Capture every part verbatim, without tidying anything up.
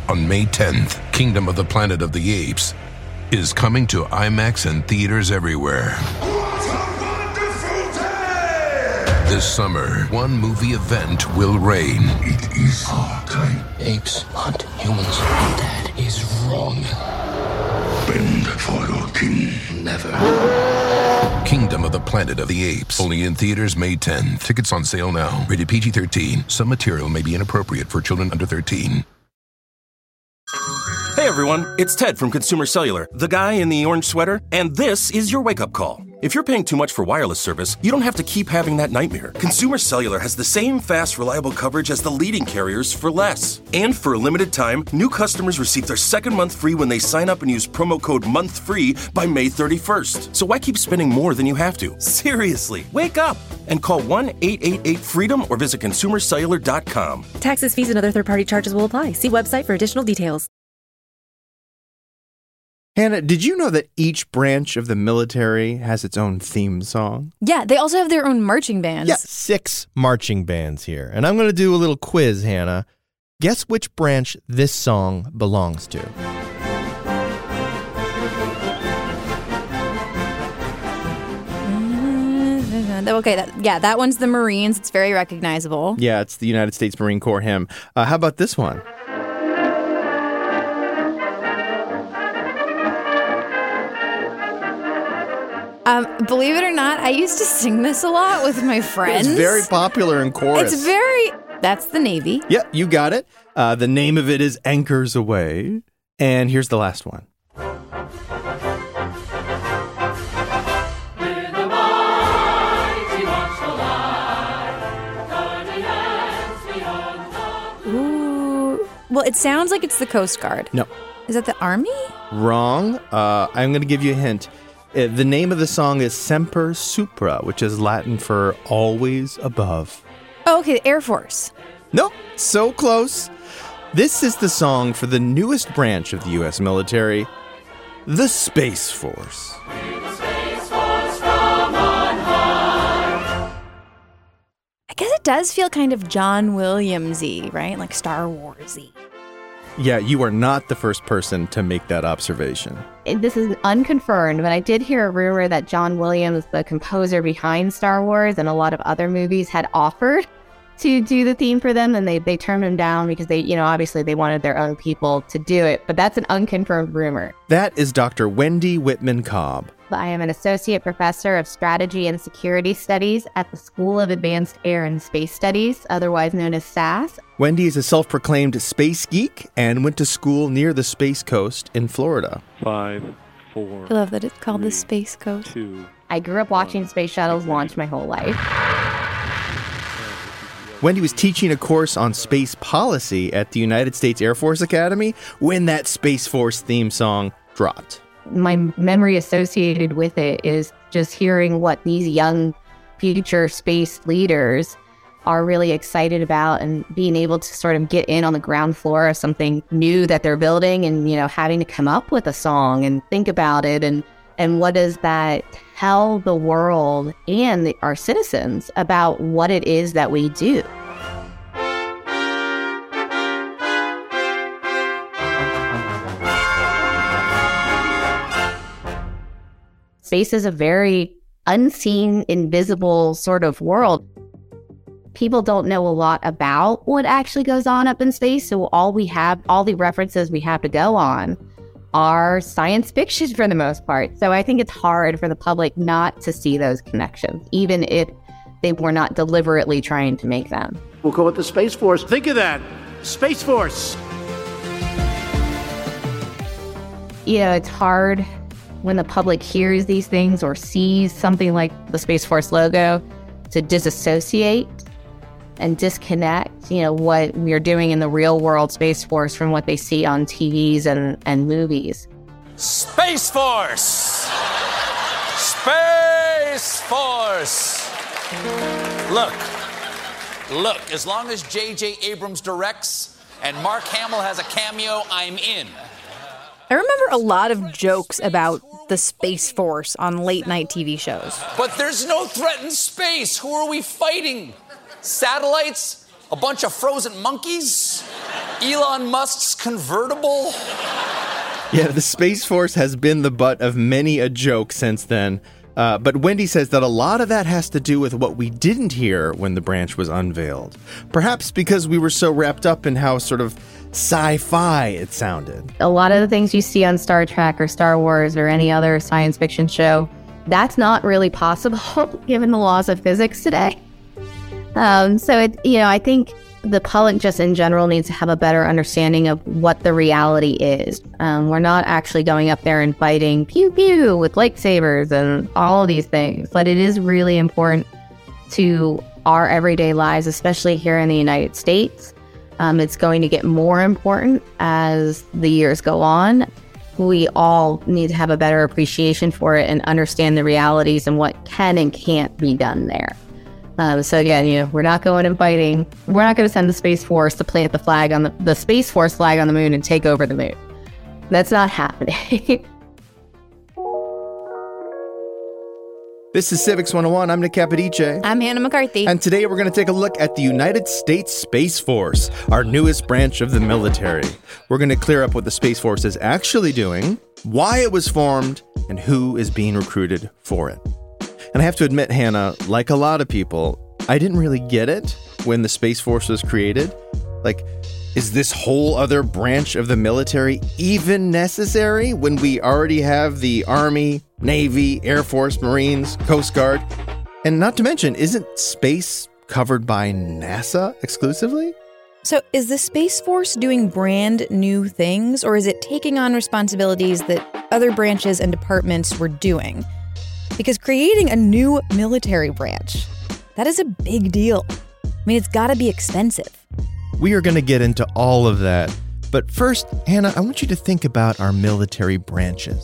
On May tenth, Kingdom of the Planet of the Apes is coming to IMAX and theaters everywhere. What a wonderful day! This summer, one movie event will reign. It is our time. Apes hunt humans. That is wrong. Bend for your king. Never. Kingdom of the Planet of the Apes. Only in theaters May tenth. Tickets on sale now. Rated P G thirteen. Some material may be inappropriate for children under thirteen. Hey everyone, it's Ted from Consumer Cellular, the guy in the orange sweater, and this is your wake-up call. If you're paying too much for wireless service, you don't have to keep having that nightmare. Consumer Cellular has the same fast, reliable coverage as the leading carriers for less. And for a limited time, new customers receive their second month free when they sign up and use promo code MONTHFREE by May thirty-first. So why keep spending more than you have to? Seriously, wake up and call one eight eight eight FREEDOM or visit consumer cellular dot com. Taxes, fees, and other third-party charges will apply. See website for additional details. Hannah, did you know that each branch of the military has its own theme song? Yeah, they also have their own marching bands. Yeah, six marching bands here. And I'm going to do a little quiz, Hannah. Guess which branch this song belongs to. Okay, that, yeah, that one's the Marines. It's very recognizable. Yeah, it's the United States Marine Corps hymn. Uh, how about this one? Um, believe it or not, I used to sing this a lot with my friends. It's very popular in chorus. It's very... That's the Navy. Yep, you got it. Uh, the name of it is Anchors Aweigh. And here's the last one. Ooh. Well, it sounds like it's the Coast Guard. No. Is that the Army? Wrong. Uh, I'm going to give you a hint. Uh, the name of the song is Semper Supra, which is Latin for always above. Oh, okay, the Air Force. Nope, so close. This is the song for the newest branch of the U S military, the Space Force. I guess it does feel kind of John Williams-y, right? Like Star Wars-y. Yeah, you are not the first person to make that observation. This is unconfirmed, but I did hear a rumor that John Williams, the composer behind Star Wars and a lot of other movies, had offered to do the theme for them, and they, they turned him down because they, you know, obviously they wanted their own people to do it, but that's an unconfirmed rumor. That is Doctor Wendy Whitman Cobb. I am an associate professor of strategy and security studies at the School of Advanced Air and Space Studies, otherwise known as S A S. Wendy is a self-proclaimed space geek and went to school near the Space Coast in Florida. Five, four. I love that it's called three, the Space Coast. Two. I grew up watching space shuttles launch my whole life. Wendy was teaching a course on space policy at the United States Air Force Academy when that Space Force theme song dropped. My memory associated with it is just hearing what these young future space leaders are really excited about and being able to sort of get in on the ground floor of something new that they're building and, you know, having to come up with a song and think about it and, and what does that tell the world and the, our citizens about what it is that we do. Space is a very unseen, invisible sort of world. People don't know a lot about what actually goes on up in space, so all we have, all the references we have to go on are science fiction for the most part. So I think it's hard for the public not to see those connections, even if they were not deliberately trying to make them. We'll call it the Space Force. Think of that, Space Force. You know, it's hard when the public hears these things or sees something like the Space Force logo to disassociate and disconnect, you know, what we're doing in the real world Space Force from what they see on T Vs and, and movies. Space Force! Space Force! Look, look, as long as J J Abrams directs and Mark Hamill has a cameo, I'm in. I remember a lot of jokes about the Space Force on late night T V shows. But there's no threat in space. Who are we fighting? Satellites? A bunch of frozen monkeys? Elon Musk's convertible? Yeah, the Space Force has been the butt of many a joke since then. Uh, but Wendy says that a lot of that has to do with what we didn't hear when the branch was unveiled. Perhaps because we were so wrapped up in how sort of sci-fi it sounded. A lot of the things you see on Star Trek or Star Wars or any other science fiction show, that's not really possible given the laws of physics today. Um, so, it, you know, I think the public just in general needs to have a better understanding of what the reality is. Um, we're not actually going up there and fighting pew pew with lightsabers and all of these things, but it is really important to our everyday lives, especially here in the United States. Um, it's going to get more important as the years go on. We all need to have a better appreciation for it and understand the realities and what can and can't be done there. Um, so again, you know, we're not going and fighting. We're not going to send the Space Force to plant the flag on the, the Space Force flag on the moon and take over the moon. That's not happening. This is Civics one oh one. I'm Nick Capodice. I'm Hannah McCarthy. And today we're going to take a look at the United States Space Force, our newest branch of the military. We're going to clear up what the Space Force is actually doing, why it was formed, and who is being recruited for it. And I have to admit, Hannah, like a lot of people, I didn't really get it when the Space Force was created. Like, is this whole other branch of the military even necessary when we already have the Army, Navy, Air Force, Marines, Coast Guard? And not to mention, isn't space covered by NASA exclusively? So is the Space Force doing brand new things, or is it taking on responsibilities that other branches and departments were doing? Because creating a new military branch, that is a big deal. I mean, it's got to be expensive. We are going to get into all of that. But first, Hannah, I want you to think about our military branches.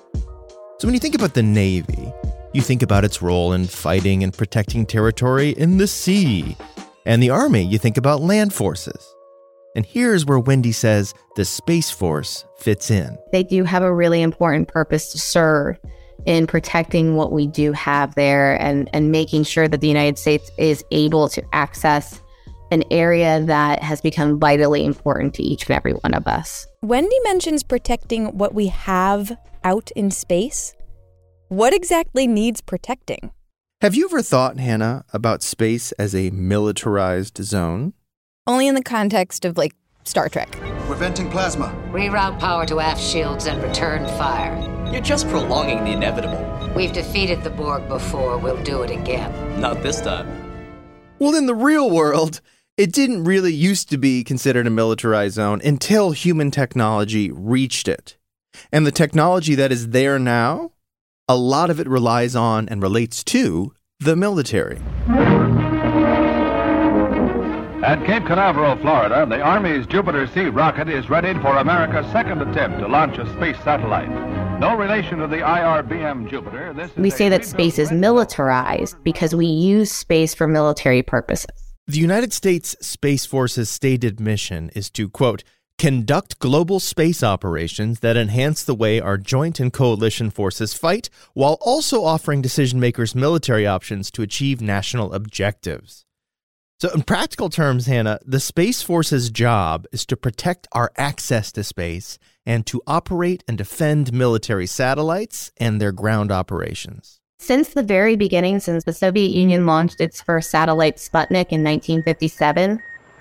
So when you think about the Navy, you think about its role in fighting and protecting territory in the sea. And the Army, you think about land forces. And here's where Wendy says the Space Force fits in. They do have a really important purpose to serve in protecting what we do have there and, and making sure that the United States is able to access an area that has become vitally important to each and every one of us. Wendy mentions protecting what we have out in space. What exactly needs protecting? Have you ever thought, Hannah, about space as a militarized zone? Only in the context of, like, Star Trek. We're venting plasma. Reroute power to aft shields and return fire. You're just prolonging the inevitable. We've defeated the Borg before. We'll do it again. Not this time. Well, in the real world, it didn't really used to be considered a militarized zone until human technology reached it. And the technology that is there now, a lot of it relies on and relates to the military. At Cape Canaveral, Florida, the Army's Jupiter C rocket is readied for America's second attempt to launch a space satellite. No relation to the I R B M Jupiter. This is we say that space is militarized because we use space for military purposes. The United States Space Force's stated mission is to, quote, conduct global space operations that enhance the way our joint and coalition forces fight, while also offering decision makers military options to achieve national objectives. So in practical terms, Hannah, the Space Force's job is to protect our access to space and to operate and defend military satellites and their ground operations. Since the very beginning, since the Soviet Union launched its first satellite, Sputnik, in nineteen fifty-seven,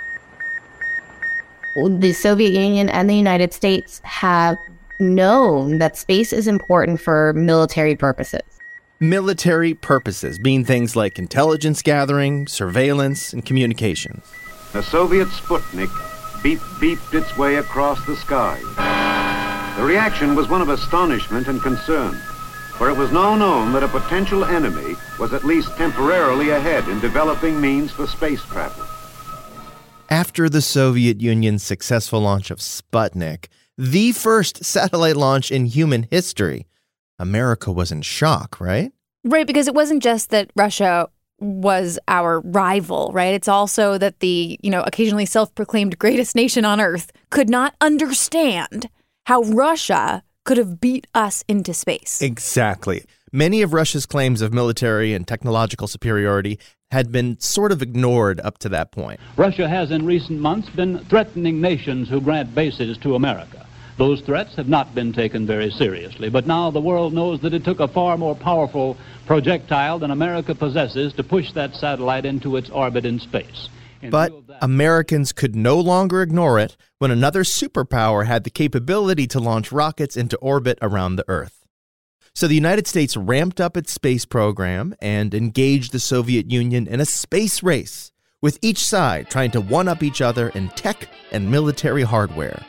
the Soviet Union and the United States have known that space is important for military purposes. Military purposes being things like intelligence gathering, surveillance, and communications. The Soviet Sputnik beep beeped its way across the sky. The reaction was one of astonishment and concern, for it was now known that a potential enemy was at least temporarily ahead in developing means for space travel. After the Soviet Union's successful launch of Sputnik, the first satellite launch in human history, America was in shock, right? Right, because it wasn't just that Russia was our rival, right? It's also that the, you know, occasionally self-proclaimed greatest nation on earth could not understand how Russia could have beat us into space. Exactly. Many of Russia's claims of military and technological superiority had been sort of ignored up to that point. Russia has in recent months been threatening nations who grant bases to America. Those threats have not been taken very seriously, but now the world knows that it took a far more powerful projectile than America possesses to push that satellite into its orbit in space. But Americans could no longer ignore it when another superpower had the capability to launch rockets into orbit around the Earth. So the United States ramped up its space program and engaged the Soviet Union in a space race, with each side trying to one-up each other in tech and military hardware.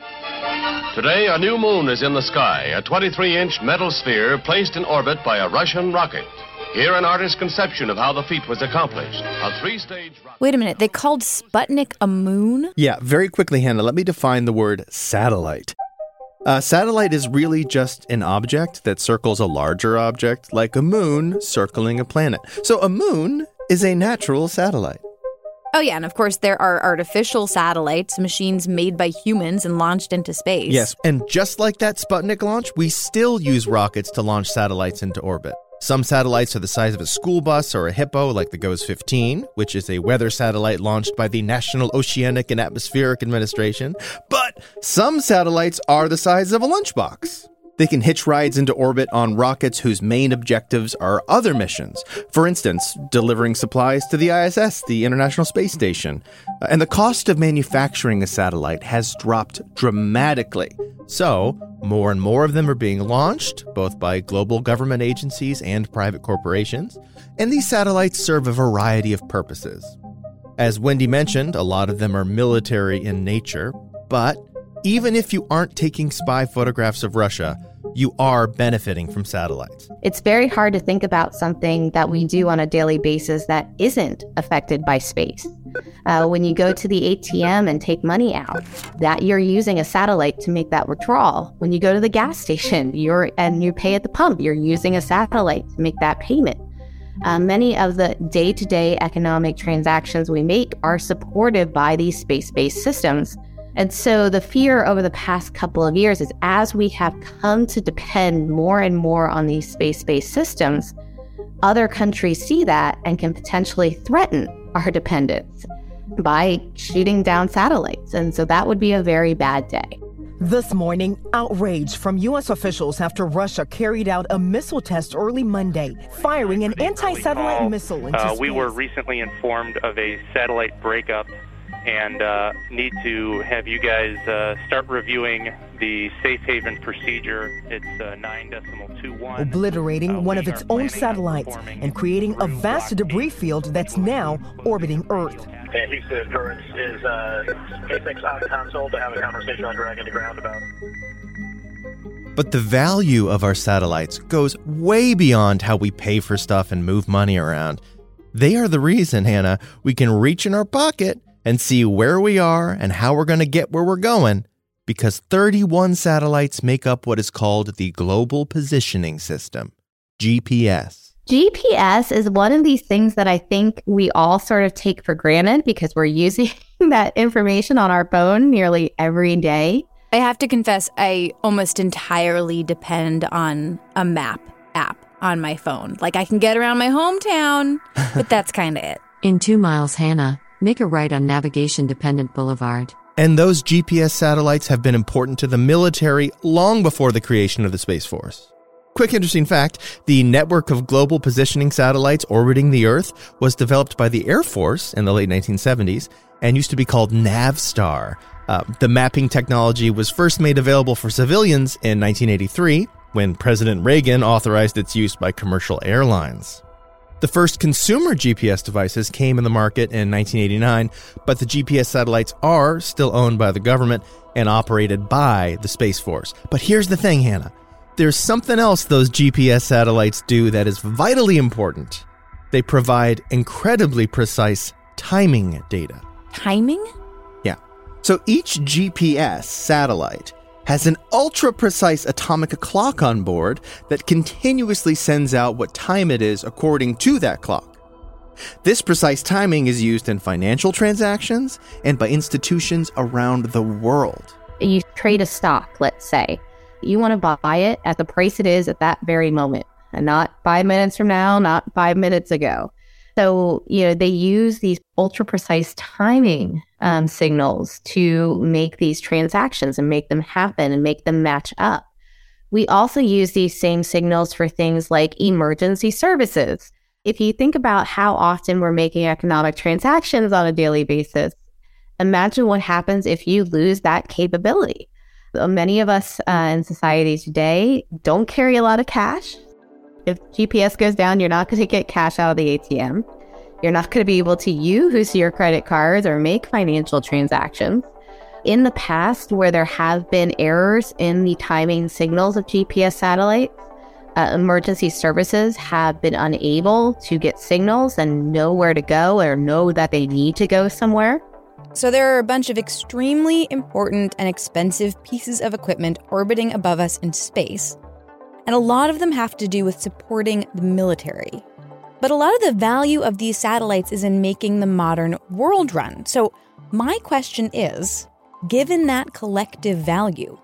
Today, a new moon is in the sky, a twenty-three inch metal sphere placed in orbit by a Russian rocket. Here, an artist's conception of how the feat was accomplished. A three-stage rocket. Wait a minute, they called Sputnik a moon? Yeah, very quickly, Hannah, let me define the word satellite. A satellite is really just an object that circles a larger object, like a moon circling a planet. So a moon is a natural satellite. Oh, yeah, and of course there are artificial satellites, machines made by humans and launched into space. Yes, and just like that Sputnik launch, we still use rockets to launch satellites into orbit. Some satellites are the size of a school bus or a hippo, like the GOES fifteen, which is a weather satellite launched by the National Oceanic and Atmospheric Administration. But some satellites are the size of a lunchbox. They can hitch rides into orbit on rockets whose main objectives are other missions. For instance, delivering supplies to the I S S, the International Space Station. And the cost of manufacturing a satellite has dropped dramatically. So, more and more of them are being launched, both by global government agencies and private corporations. And these satellites serve a variety of purposes. As Wendy mentioned, a lot of them are military in nature, but even if you aren't taking spy photographs of Russia, you are benefiting from satellites. It's very hard to think about something that we do on a daily basis that isn't affected by space. Uh, when you go to the A T M and take money out, that you're using a satellite to make that withdrawal. When you go to the gas station you're and you pay at the pump, you're using a satellite to make that payment. Uh, many of the day-to-day economic transactions we make are supported by these space-based systems. And so the fear over the past couple of years is as we have come to depend more and more on these space-based systems, other countries see that and can potentially threaten our dependence by shooting down satellites. And so that would be a very bad day. This morning, outrage from U S officials after Russia carried out a missile test early Monday, firing an anti-satellite missile into uh, space. We were recently informed of a satellite breakup and uh, need to have you guys uh, start reviewing the safe haven procedure. It's uh, nine decimal two one. Obliterating uh, one of its own satellites and creating a vast debris field that's now orbiting Earth. And Houston Endurance is uh, SpaceX on console to have a conversation on Dragon to ground about. But the value of our satellites goes way beyond how we pay for stuff and move money around. They are the reason, Hannah, we can reach in our pocket and see where we are and how we're going to get where we're going, because thirty-one satellites make up what is called the Global Positioning System, G P S. G P S is one of these things that I think we all sort of take for granted because we're using that information on our phone nearly every day. I have to confess, I almost entirely depend on a map app on my phone. Like, I can get around my hometown, but that's kind of it. In two miles, Hannah, make a right on navigation-dependent Boulevard. And those G P S satellites have been important to the military long before the creation of the Space Force. Quick interesting fact, the network of global positioning satellites orbiting the Earth was developed by the Air Force in the late nineteen seventies and used to be called Navstar. Uh, the mapping technology was first made available for civilians in nineteen eighty-three, when President Reagan authorized its use by commercial airlines. The first consumer G P S devices came in the market in nineteen eighty-nine, but the G P S satellites are still owned by the government and operated by the Space Force. But here's the thing, Hannah. There's something else those G P S satellites do that is vitally important. They provide incredibly precise timing data. Timing? Yeah. So each G P S satellite has an ultra-precise atomic clock on board that continuously sends out what time it is according to that clock. This precise timing is used in financial transactions and by institutions around the world. You trade a stock, let's say. You want to buy it at the price it is at that very moment. and not five minutes from now, not five minutes ago. So, you know, they use these ultra precise timing um, signals to make these transactions and make them happen and make them match up. We also use these same signals for things like emergency services. If you think about how often we're making economic transactions on a daily basis, imagine what happens if you lose that capability. Many of us uh, in society today don't carry a lot of cash. If G P S goes down, you're not going to get cash out of the A T M. You're not going to be able to use your credit cards or make financial transactions. In the past, where there have been errors in the timing signals of G P S satellites, uh, emergency services have been unable to get signals and know where to go or know that they need to go somewhere. So there are a bunch of extremely important and expensive pieces of equipment orbiting above us in space. And a lot of them have to do with supporting the military. But a lot of the value of these satellites is in making the modern world run. So my question is, given that collective value,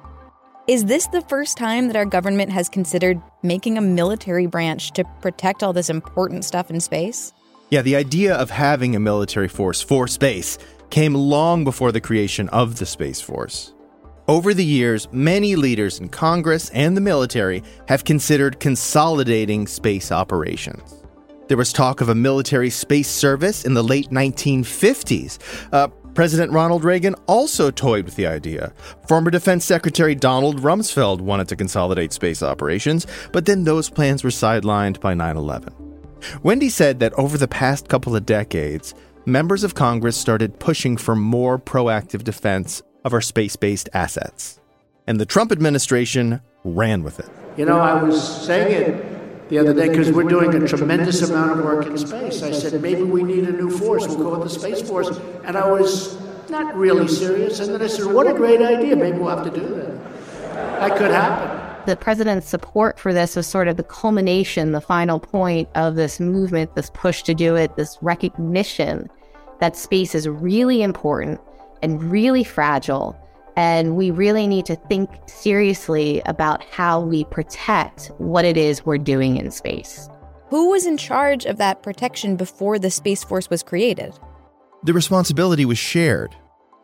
is this the first time that our government has considered making a military branch to protect all this important stuff in space? Yeah, the idea of having a military force for space came long before the creation of the Space Force. Over the years, many leaders in Congress and the military have considered consolidating space operations. There was talk of a military space service in the late nineteen fifties. Uh, President Ronald Reagan also toyed with the idea. Former Defense Secretary Donald Rumsfeld wanted to consolidate space operations, but then those plans were sidelined by nine eleven. Wendy said that over the past couple of decades, members of Congress started pushing for more proactive defense of our space-based assets. And the Trump administration ran with it. You know, I was saying it the other day because we're doing a tremendous amount of work in space. I said, maybe we need a new force. We'll call it the Space Force. And I was not really serious. And then I said, what a great idea. Maybe we'll have to do that. That could happen. The president's support for this was sort of the culmination, the final point of this movement, this push to do it, this recognition that space is really important and really fragile, and we really need to think seriously about how we protect what it is we're doing in space. Who was in charge of that protection before the Space Force was created? The responsibility was shared.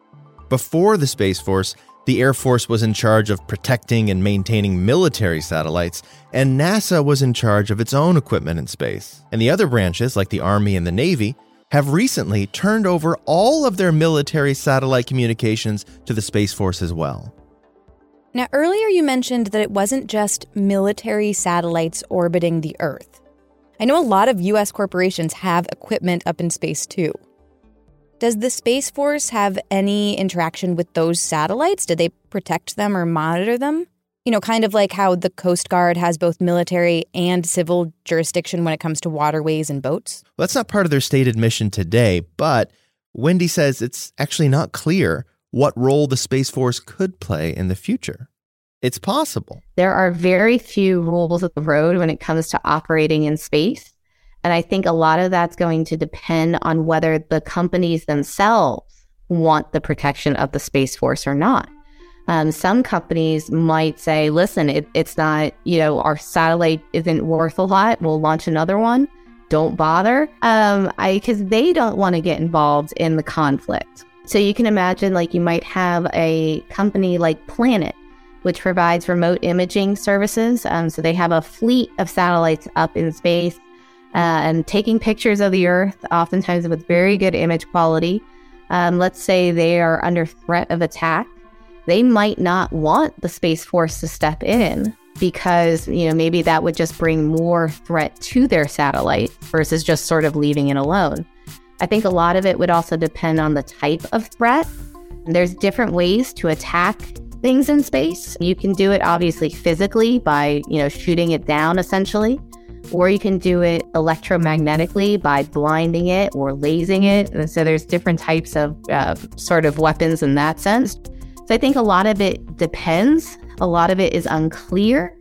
Before the Space Force, the Air Force was in charge of protecting and maintaining military satellites, and NASA was in charge of its own equipment in space. And the other branches, like the Army and the Navy, have recently turned over all of their military satellite communications to the Space Force as well. Now, earlier you mentioned that it wasn't just military satellites orbiting the Earth. I know a lot of U S corporations have equipment up in space too. Does the Space Force have any interaction with those satellites? Do they protect them or monitor them? You know, kind of like how the Coast Guard has both military and civil jurisdiction when it comes to waterways and boats? Well, that's not part of their stated mission today, but Wendy says it's actually not clear what role the Space Force could play in the future. It's possible. There are very few rules of the road when it comes to operating in space. And I think a lot of that's going to depend on whether the companies themselves want the protection of the Space Force or not. Um, some companies might say, listen, it, it's not, you know, our satellite isn't worth a lot. We'll launch another one. Don't bother. Um, I, because they don't want to get involved in the conflict. So you can imagine, like, you might have a company like Planet, which provides remote imaging services. Um, so they have a fleet of satellites up in space uh, and taking pictures of the Earth, oftentimes with very good image quality. Um, let's say they are under threat of attack. They might not want the Space Force to step in because, you know, maybe that would just bring more threat to their satellite versus just sort of leaving it alone. I think a lot of it would also depend on the type of threat. There's different ways to attack things in space. You can do it obviously physically by, you know, shooting it down essentially, or you can do it electromagnetically by blinding it or lasing it. And so there's different types of uh, sort of weapons in that sense. So I think a lot of it depends. A lot of it is unclear.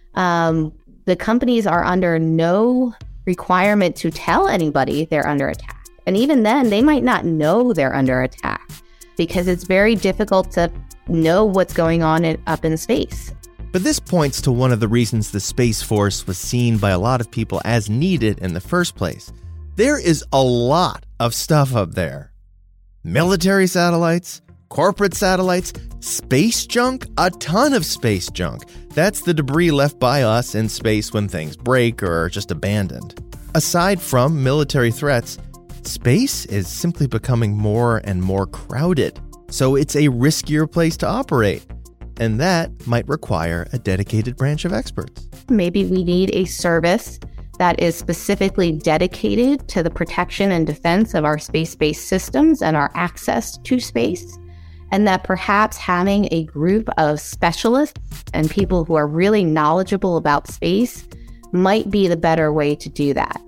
Um, the companies are under no requirement to tell anybody they're under attack. And even then, they might not know they're under attack because it's very difficult to know what's going on in, up in space. But this points to one of the reasons the Space Force was seen by a lot of people as needed in the first place. There is a lot of stuff up there. Military satellites, corporate satellites, space junk, a ton of space junk. That's the debris left by us in space when things break or are just abandoned. Aside from military threats, space is simply becoming more and more crowded. So it's a riskier place to operate. And that might require a dedicated branch of experts. Maybe we need a service that is specifically dedicated to the protection and defense of our space-based systems and our access to space. And that perhaps having a group of specialists and people who are really knowledgeable about space might be the better way to do that.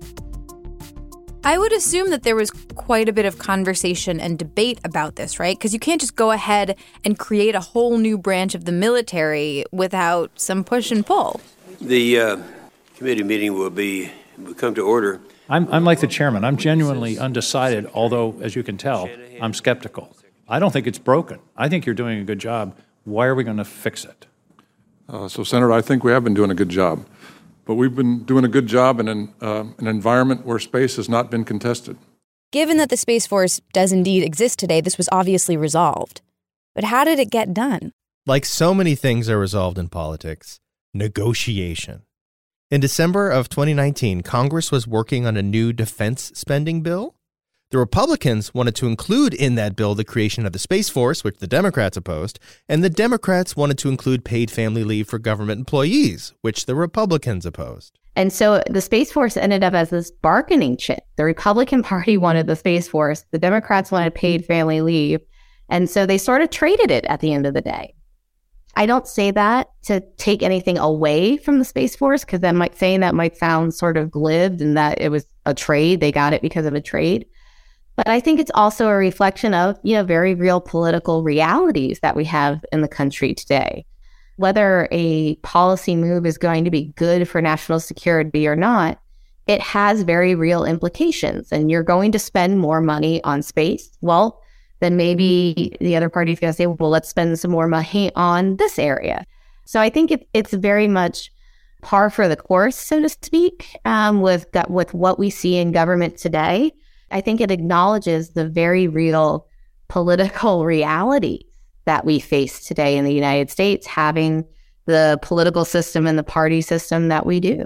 I would assume that there was quite a bit of conversation and debate about this, right? Because you can't just go ahead and create a whole new branch of the military without some push and pull. The uh, committee meeting will be will come to order. I'm, I'm like the chairman. I'm genuinely undecided, although, as you can tell, I'm skeptical. I don't think it's broken. I think you're doing a good job. Why are we going to fix it? Uh, so, Senator, I think we have been doing a good job. But we've been doing a good job in an, uh, an environment where space has not been contested. Given that the Space Force does indeed exist today, this was obviously resolved. But how did it get done? Like so many things are resolved in politics, negotiation. In December of twenty nineteen, Congress was working on a new defense spending bill. The Republicans wanted to include in that bill the creation of the Space Force, which the Democrats opposed, and the Democrats wanted to include paid family leave for government employees, which the Republicans opposed. And so the Space Force ended up as this bargaining chip. The Republican Party wanted the Space Force, the Democrats wanted paid family leave, and so they sort of traded it at the end of the day. I don't say that to take anything away from the Space Force, because that might saying that might sound sort of glib and that it was a trade, they got it because of a trade. But I think it's also a reflection of, you know, very real political realities that we have in the country today. Whether a policy move is going to be good for national security or not, it has very real implications. And you're going to spend more money on space. Well, then maybe the other party is going to say, well, let's spend some more money on this area. So I think it, it's very much par for the course, so to speak, um, with with what we see in government today. I think it acknowledges the very real political reality that we face today in the United States, having the political system and the party system that we do.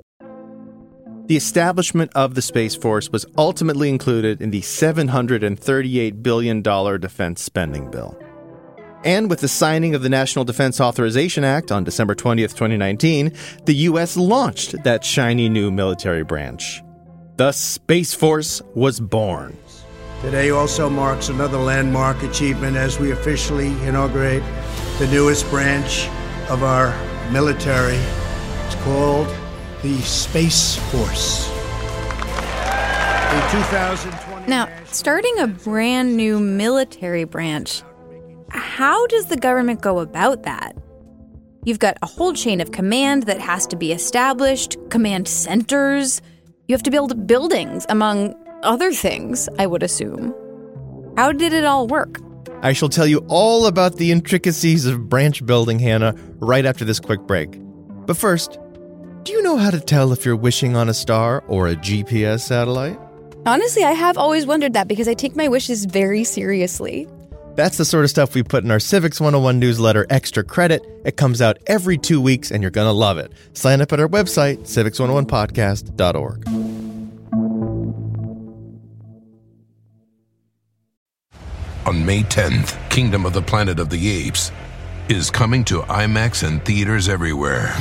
The establishment of the Space Force was ultimately included in the seven hundred thirty-eight billion dollars defense spending bill. And with the signing of the National Defense Authorization Act on December twentieth, twenty nineteen, the U S launched that shiny new military branch. The Space Force was born. Today also marks another landmark achievement as we officially inaugurate the newest branch of our military. It's called the Space Force. The two thousand twenty Now, starting a brand new military branch, how does the government go about that? You've got a whole chain of command that has to be established, command centers. You have to build buildings, among other things, I would assume. How did it all work? I shall tell you all about the intricacies of branch building, Hannah, right after this quick break. But first, do you know how to tell if you're wishing on a star or a G P S satellite? Honestly, I have always wondered that because I take my wishes very seriously. That's the sort of stuff we put in our Civics one oh one newsletter, Extra Credit. It comes out every two weeks, and you're going to love it. Sign up at our website, civics one oh one podcast dot org. On May tenth, Kingdom of the Planet of the Apes is coming to IMAX and theaters everywhere.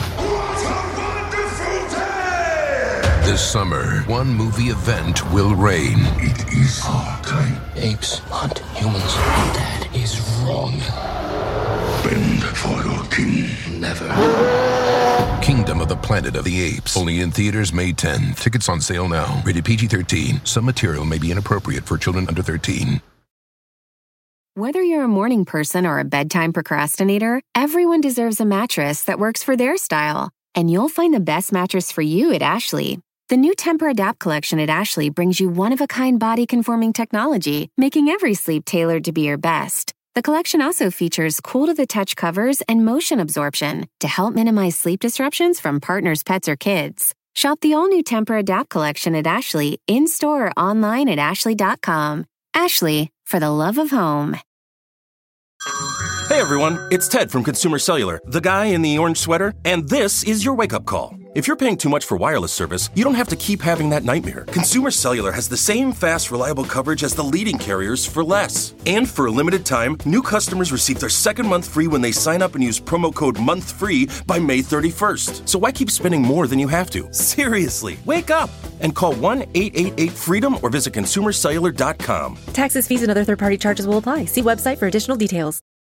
This summer, one movie event will reign. It is our time. Apes hunt humans. That is wrong. Bend for your king. Never. Kingdom of the Planet of the Apes. Only in theaters May tenth. Tickets on sale now. Rated P G thirteen. Some material may be inappropriate for children under thirteen. Whether you're a morning person or a bedtime procrastinator, everyone deserves a mattress that works for their style. And you'll find the best mattress for you at Ashley. The new Temper-Adapt collection at Ashley brings you one-of-a-kind body-conforming technology, making every sleep tailored to be your best. The collection also features cool-to-the-touch covers and motion absorption to help minimize sleep disruptions from partners, pets, or kids. Shop the all-new Tempur-Adapt collection at Ashley, in-store or online at ashley dot com. Ashley, for the love of home. Hey everyone, it's Ted from Consumer Cellular, the guy in the orange sweater, and this is your wake-up call. If you're paying too much for wireless service, you don't have to keep having that nightmare. Consumer Cellular has the same fast, reliable coverage as the leading carriers for less. And for a limited time, new customers receive their second month free when they sign up and use promo code MONTHFREE by May thirty-first. So why keep spending more than you have to? Seriously, wake up and call one eight eight eight FREEDOM or visit consumer cellular dot com. Taxes, fees, and other third-party charges will apply. See website for additional details.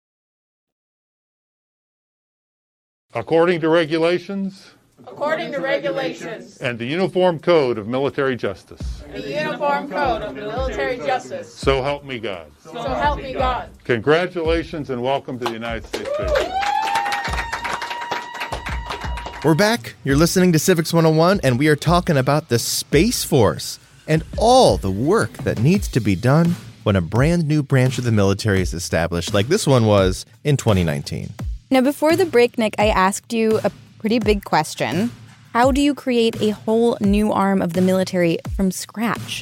According to regulations. According to regulations. And the Uniform Code of Military Justice. The Uniform Code of Military Justice. So help me God. So help me God. Congratulations and welcome to the United States Space Force. We're back. You're listening to Civics one oh one, and we are talking about the Space Force and all the work that needs to be done when a brand new branch of the military is established, like this one was in twenty nineteen. Now, before the break, Nick, I asked you a pretty big question. How do you create a whole new arm of the military from scratch?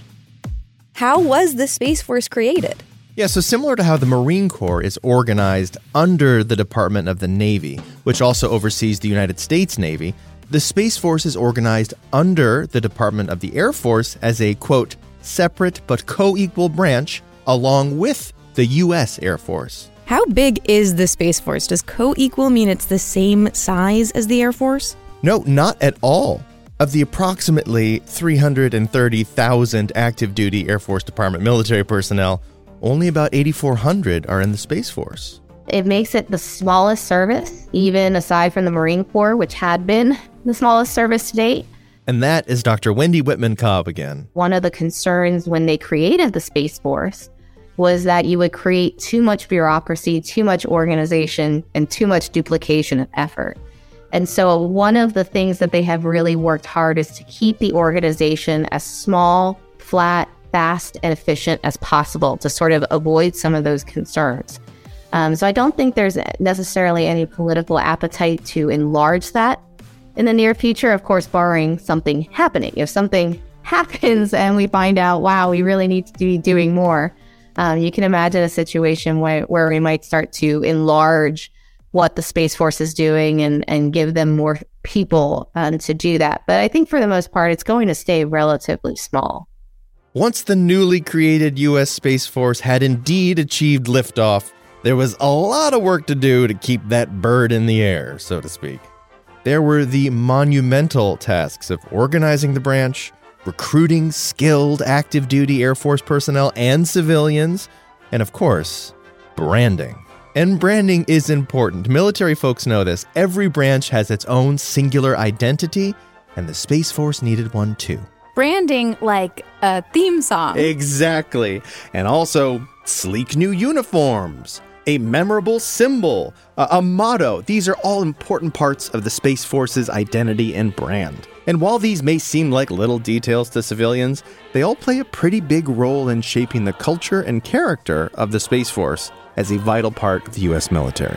How was the Space Force created? Yeah, so similar to how the Marine Corps is organized under the Department of the Navy, which also oversees the United States Navy, the Space Force is organized under the Department of the Air Force as a, quote, separate but co-equal branch along with the U S Air Force. How big is the Space Force? Does co-equal mean it's the same size as the Air Force? No, not at all. Of the approximately three hundred thirty thousand active duty Air Force Department military personnel, only about eighty-four hundred are in the Space Force. It makes it the smallest service, even aside from the Marine Corps, which had been the smallest service to date. And that is Doctor Wendy Whitman-Cobb again. One of the concerns when they created the Space Force was that you would create too much bureaucracy, too much organization, and too much duplication of effort. And so one of the things that they have really worked hard is to keep the organization as small, flat, fast, and efficient as possible to sort of avoid some of those concerns. Um, so I don't think there's necessarily any political appetite to enlarge that in the near future, of course, barring something happening. If something happens and we find out, wow, we really need to be doing more, Um, you can imagine a situation where, where we might start to enlarge what the Space Force is doing and, and give them more people um, to do that. But I think for the most part, it's going to stay relatively small. Once the newly created U S Space Force had indeed achieved liftoff, there was a lot of work to do to keep that bird in the air, so to speak. There were the monumental tasks of organizing the branch, recruiting skilled active duty Air Force personnel and civilians, and of course, branding. And branding is important. Military folks know this. Every branch has its own singular identity, and the Space Force needed one too. Branding like a theme song. Exactly. And also sleek new uniforms, a memorable symbol, a, a motto. These are all important parts of the Space Force's identity and brand. And while these may seem like little details to civilians, they all play a pretty big role in shaping the culture and character of the Space Force as a vital part of the U S military.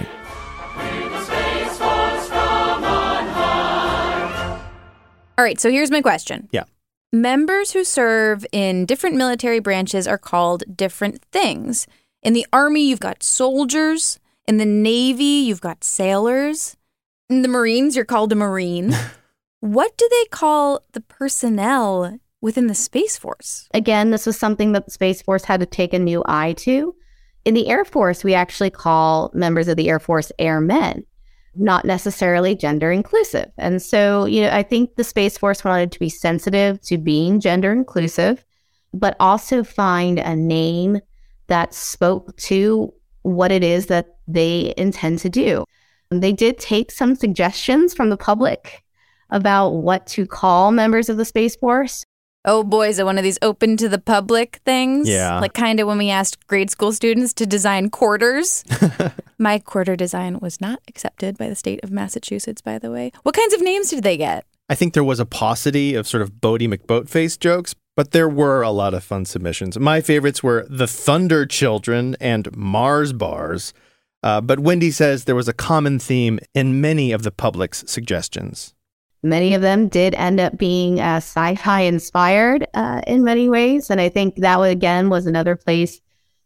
All right, so here's my question. Yeah. Members who serve in different military branches are called different things. In the Army, you've got soldiers. In the Navy, you've got sailors. In the Marines, you're called a Marine. What do they call the personnel within the Space Force? Again, this was something that the Space Force had to take a new eye to. In the Air Force, we actually call members of the Air Force airmen, not necessarily gender inclusive. And so, you know, I think the Space Force wanted to be sensitive to being gender inclusive, but also find a name that spoke to what it is that they intend to do. They did take some suggestions from the public about what to call members of the Space Force. Oh boy, is it one of these open to the public things? Yeah. Like kind of when we asked grade school students to design quarters. My quarter design was not accepted by the state of Massachusetts, by the way. What kinds of names did they get? I think there was a paucity of sort of Bodie McBoatface jokes, But there were a lot of fun submissions. My favorites were the Thunder Children and Mars Bars. Uh, but Wendy says there was a common theme in many of the public's suggestions. Many of them did end up being uh, sci-fi inspired uh, in many ways. And I think that, again, was another place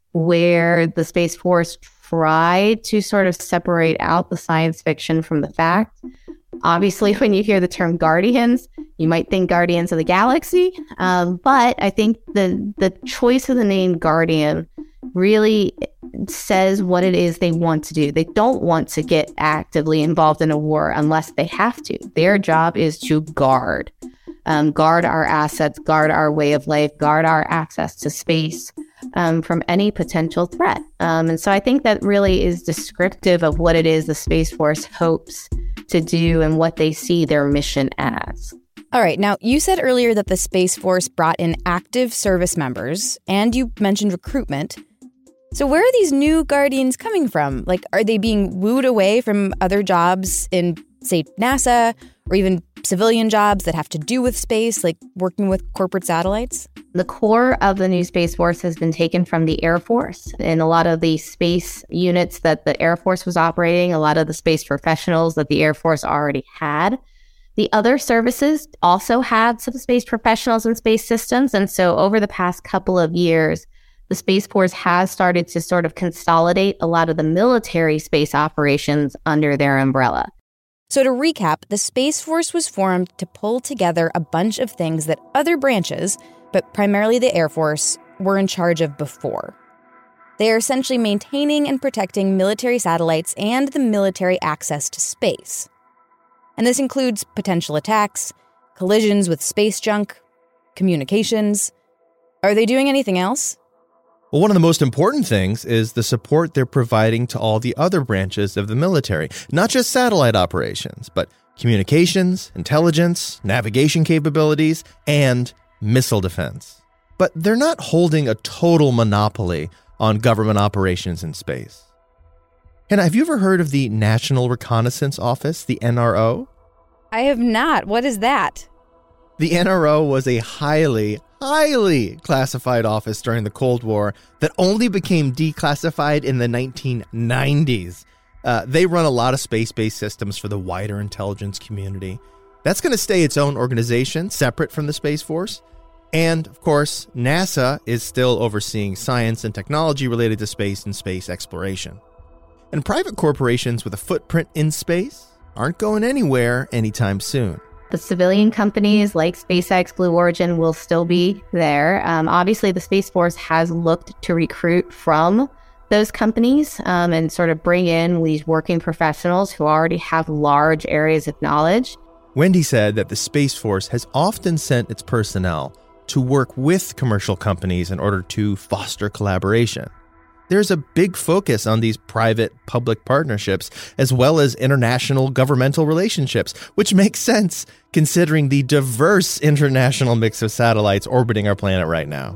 where the Space Force tried to sort of separate out the science fiction from the fact. Obviously, when you hear the term Guardians, you might think Guardians of the Galaxy. Um, but I think the the choice of the name Guardian really says what it is they want to do. They don't want to get actively involved in a war unless they have to. Their job is to guard. Um, guard our assets, guard our way of life, guard our access to space um, from any potential threat. Um, and so I think that really is descriptive of what it is the Space Force hopes to do and what they see their mission as. All right. Now, you said earlier that the Space Force brought in active service members, and you mentioned recruitment. So where are these new Guardians coming from? Like, are they being wooed away from other jobs in, say, NASA, or even civilian jobs that have to do with space, like working with corporate satellites? The core of the new Space Force has been taken from the Air Force. And a lot of the space units that the Air Force was operating, a lot of the space professionals that the Air Force already had. The other services also had some space professionals and space systems. And so over the past couple of years, the Space Force has started to sort of consolidate a lot of the military space operations under their umbrella. So to recap, the Space Force was formed to pull together a bunch of things that other branches, but primarily the Air Force, were in charge of before. They are essentially maintaining and protecting military satellites and the military access to space. And this includes potential attacks, collisions with space junk, communications. Are they doing anything else? Well, one of the most important things is the support they're providing to all the other branches of the military, not just satellite operations, but communications, intelligence, navigation capabilities, and missile defense. But they're not holding a total monopoly on government operations in space. Hannah, have you ever heard of the National Reconnaissance Office, the N R O? I have not. What is that? The N R O was a highly, highly classified office during the Cold War that only became declassified in the nineteen nineties. Uh, they run a lot of space-based systems for the wider intelligence community. That's going to stay its own organization, separate from the Space Force. And, of course, NASA is still overseeing science and technology related to space and space exploration. And private corporations with a footprint in space aren't going anywhere anytime soon. The civilian companies like SpaceX, Blue Origin will still be there. Um, obviously, the Space Force has looked to recruit from those companies um, and sort of bring in these working professionals who already have large areas of knowledge. Wendy said that the Space Force has often sent its personnel to work with commercial companies in order to foster collaboration. There's a big focus on these private-public partnerships as well as international governmental relationships, which makes sense considering the diverse international mix of satellites orbiting our planet right now.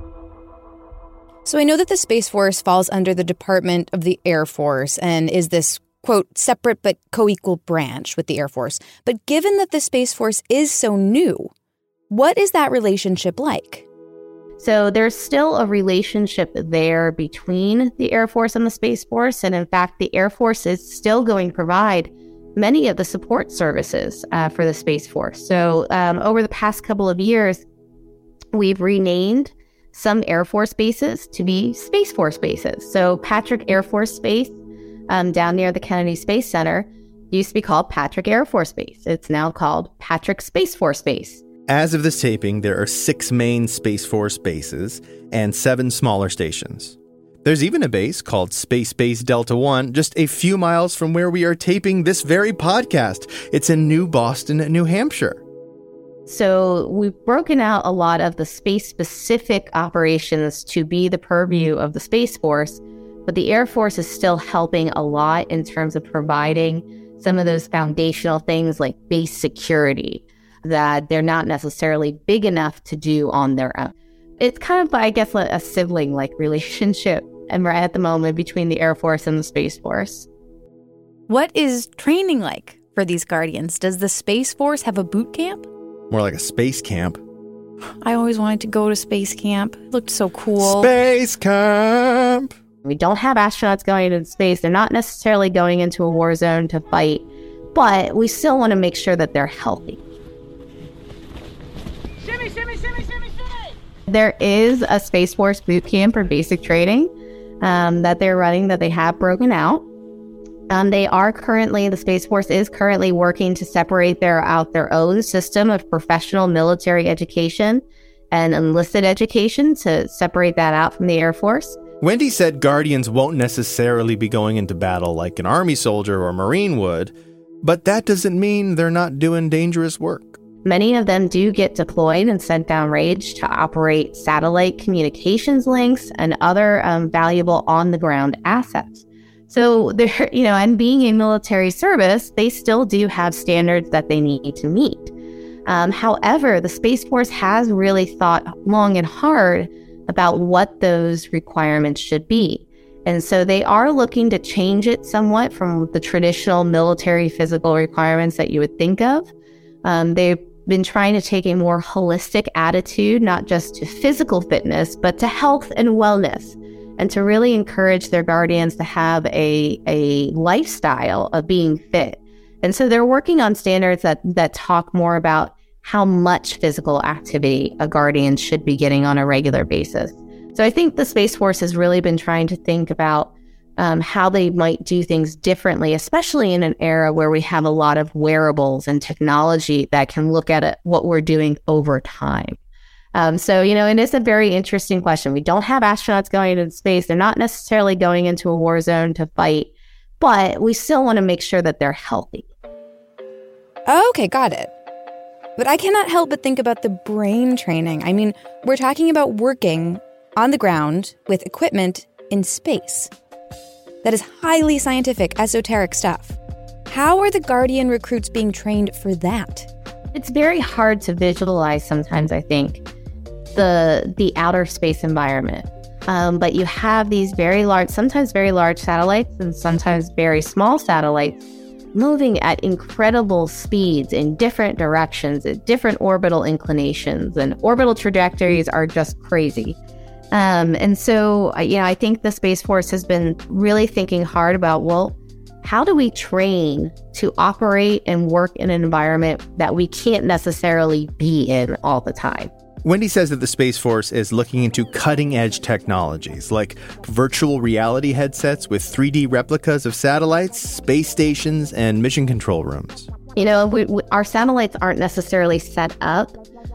So I know that the Space Force falls under the Department of the Air Force and is this, quote, separate but co-equal branch with the Air Force. But given that the Space Force is so new, what is that relationship like? So there's still a relationship there between the Air Force and the Space Force. And in fact, the Air Force is still going to provide many of the support services uh, for the Space Force. So um, over the past couple of years, we've renamed some Air Force bases to be Space Force bases. So Patrick Air Force Base um, down near the Kennedy Space Center used to be called Patrick Air Force Base. It's now called Patrick Space Force Base. As of this taping, there are six main Space Force bases and seven smaller stations. There's even a base called Space Base Delta One, just a few miles from where we are taping this very podcast. It's in New Boston, New Hampshire. So we've broken out a lot of the space-specific operations to be the purview of the Space Force, but the Air Force is still helping a lot in terms of providing some of those foundational things like base security that they're not necessarily big enough to do on their own. It's kind of, I guess, a sibling-like relationship and we're at the moment between the Air Force and the Space Force. What is training like for these Guardians? Does the Space Force have a boot camp? More like a space camp. I always wanted to go to space camp. It looked so cool. Space camp! We don't have astronauts going into space. They're not necessarily going into a war zone to fight, but we still want to make sure that they're healthy. Shimmy, shimmy, shimmy, shimmy, shimmy! There is a Space Force boot camp for basic training um, that they're running that they have broken out. Um, they are currently, the Space Force is currently working to separate their out their own system of professional military education and enlisted education to separate that out from the Air Force. Wendy said Guardians won't necessarily be going into battle like an Army soldier or Marine would, but that doesn't mean they're not doing dangerous work. Many of them do get deployed and sent downrange to operate satellite communications links and other um, valuable on-the-ground assets. So, they're, you know, and being a military service, they still do have standards that they need to meet. Um, however, the Space Force has really thought long and hard about what those requirements should be. And so they are looking to change it somewhat from the traditional military physical requirements that you would think of. Um, they've been trying to take a more holistic attitude, not just to physical fitness, but to health and wellness, and to really encourage their Guardians to have a, a lifestyle of being fit. And so they're working on standards that, that talk more about how much physical activity a Guardian should be getting on a regular basis. So I think the Space Force has really been trying to think about um, how they might do things differently, especially in an era where we have a lot of wearables and technology that can look at it, what we're doing over time. Um, so, you know, and it's a very interesting question. We don't have astronauts going into space. They're not necessarily going into a war zone to fight, but we still want to make sure that they're healthy. Okay, got it. But I cannot help but think about the brain training. I mean, we're talking about working on the ground with equipment in space. That is highly scientific, esoteric stuff. How are the Guardian recruits being trained for that? It's very hard to visualize sometimes, I think, the the outer space environment. Um, but you have these very large, sometimes very large satellites and sometimes very small satellites moving at incredible speeds in different directions, at different orbital inclinations, and orbital trajectories are just crazy. Um, and so, you know, I think the Space Force has been really thinking hard about, well, how do we train to operate and work in an environment that we can't necessarily be in all the time? Wendy says that the Space Force is looking into cutting-edge technologies like virtual reality headsets with three D replicas of satellites, space stations, and mission control rooms. You know, we, we, our satellites aren't necessarily set up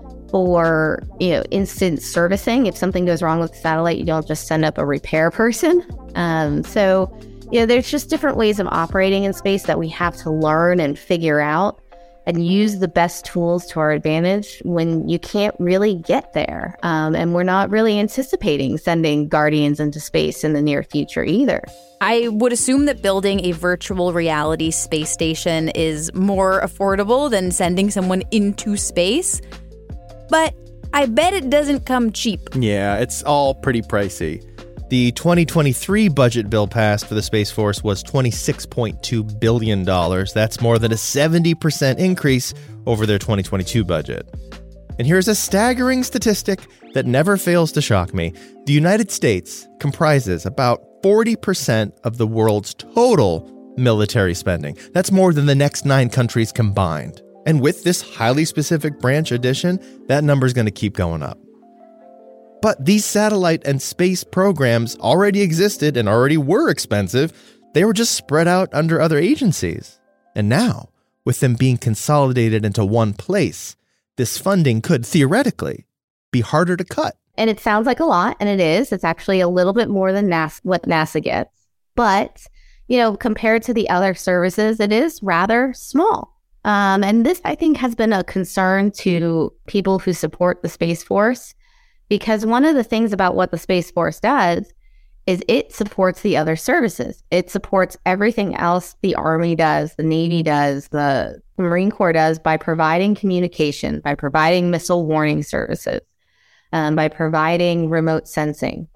for, you know, instant servicing. If something goes wrong with the satellite, you don't just send up a repair person. Um, so, you know, there's just different ways of operating in space that we have to learn and figure out and use the best tools to our advantage when you can't really get there. Um, and we're not really anticipating sending Guardians into space in the near future either. I would assume that building a virtual reality space station is more affordable than sending someone into space. But I bet it doesn't come cheap. Yeah, it's all pretty pricey. The twenty twenty-three budget bill passed for the Space Force was twenty-six point two billion dollars. That's more than a seventy percent increase over their twenty twenty-two budget. And here's a staggering statistic that never fails to shock me. The United States comprises about forty percent of the world's total military spending. That's more than the next nine countries combined. And with this highly specific branch addition, that number is going to keep going up. But these satellite and space programs already existed and already were expensive. They were just spread out under other agencies. And now, with them being consolidated into one place, this funding could theoretically be harder to cut. And it sounds like a lot, and it is. It's actually a little bit more than NASA, what NASA gets. But, you know, compared to the other services, it is rather small. Um, and this, I think, has been a concern to people who support the Space Force. Because one of the things about what the Space Force does is it supports the other services. It supports everything else the Army does, the Navy does, the Marine Corps does by providing communication, by providing missile warning services, um, by providing remote sensing.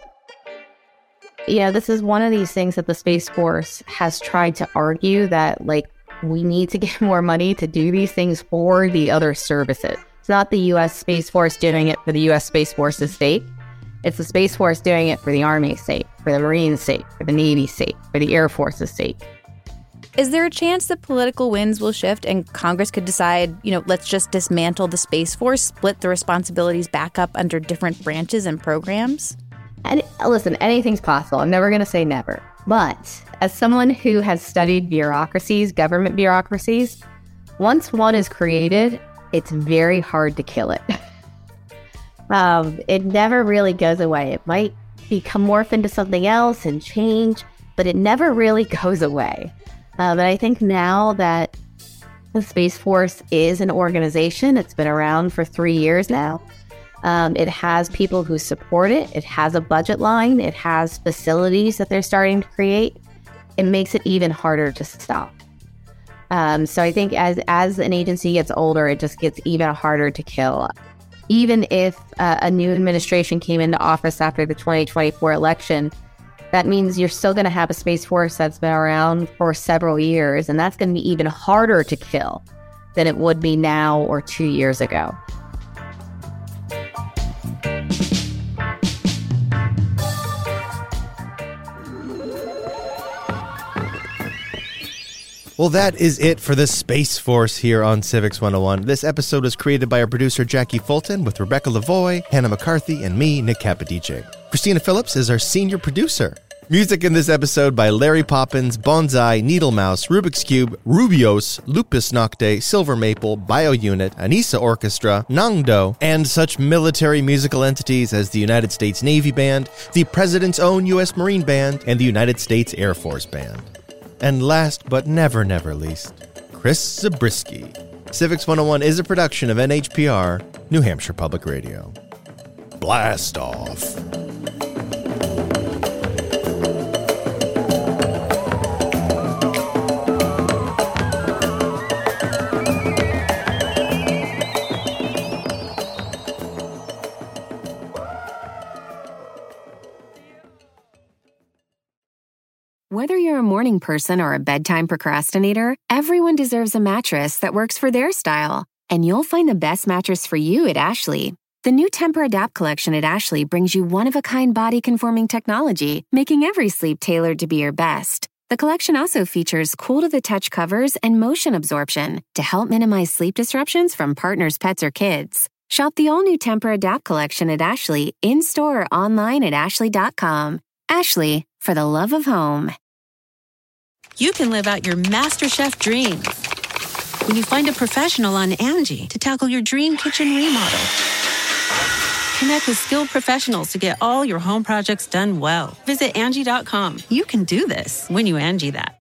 You know, this is one of these things that the Space Force has tried to argue that, like, we need to get more money to do these things for the other services. It's not the U S Space Force doing it for the U S Space Force's sake. It's the Space Force doing it for the Army's sake, for the Marines' sake, for the Navy's sake, for the Air Force's sake. Is there a chance that political winds will shift and Congress could decide, you know, let's just dismantle the Space Force, split the responsibilities back up under different branches and programs? And listen, anything's possible. I'm never going to say never. But as someone who has studied bureaucracies, government bureaucracies, once one is created, it's very hard to kill it. um, it never really goes away. It might become morph into something else and change, but it never really goes away. Uh, but I think now that the Space Force is an organization, it's been around for three years now. Um, it has people who support it. It has a budget line. It has facilities that they're starting to create. It makes it even harder to stop. Um, so I think as as an agency gets older, it just gets even harder to kill. Even if uh, a new administration came into office after the twenty twenty-four election, that means you're still going to have a Space Force that's been around for several years, and that's going to be even harder to kill than it would be now or two years ago. Well, that is it for the Space Force here on Civics one oh one. This episode was created by our producer Jackie Fulton with Rebecca Lavoie, Hannah McCarthy, and me, Nick Capodice. Christina Phillips is our senior producer. Music in this episode by Larry Poppins, Bonsai, Needle Mouse, Rubik's Cube, Rubios, Lupus Nocte, Silver Maple, BioUnit, Anissa Orchestra, Nangdo, and such military musical entities as the United States Navy Band, the President's own U S Marine Band, and the United States Air Force Band. And last but never, never least, Chris Zabriskie. Civics one oh one is a production of N H P R, New Hampshire Public Radio. Blast off. Whether you're a morning person or a bedtime procrastinator, everyone deserves a mattress that works for their style. And you'll find the best mattress for you at Ashley. The new Tempur-Adapt collection at Ashley brings you one-of-a-kind body-conforming technology, making every sleep tailored to be your best. The collection also features cool-to-the-touch covers and motion absorption to help minimize sleep disruptions from partners, pets, or kids. Shop the all-new Tempur-Adapt collection at Ashley, in-store or online at ashley dot com. Ashley, for the love of home. You can live out your MasterChef dreams when you find a professional on Angie to tackle your dream kitchen remodel. Connect with skilled professionals to get all your home projects done well. Visit Angie dot com. You can do this when you Angie that.